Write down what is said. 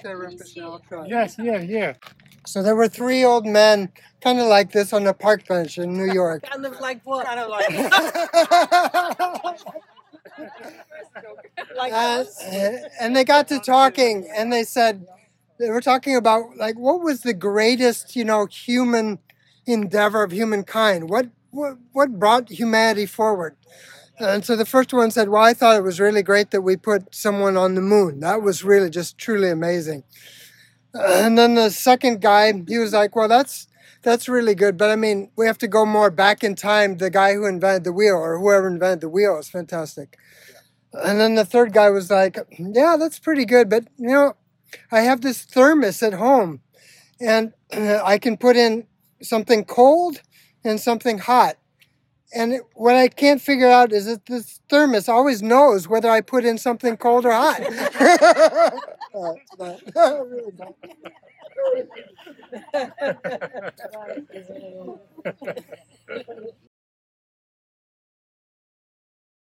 there, Rumpus. I'll try. Yes, yeah. So there were three old men, kind of like this, on a park bench in New York. Kind of like what? Kind of like. Like And they got to talking, and they said they were talking about like what was the greatest, human endeavor of humankind. What brought humanity forward? And so the first one said, "Well, I thought it was really great that we put someone on the moon. That was really just truly amazing." And then the second guy, he was like, "Well, that's really good, but I mean, we have to go more back in time. The guy who invented the wheel, or whoever invented the wheel, is fantastic." And then the third guy was like, "Yeah, that's pretty good, but I have this thermos at home, and I can put in something cold and something hot. And what I can't figure out is that this thermos always knows whether I put in something cold or hot." Really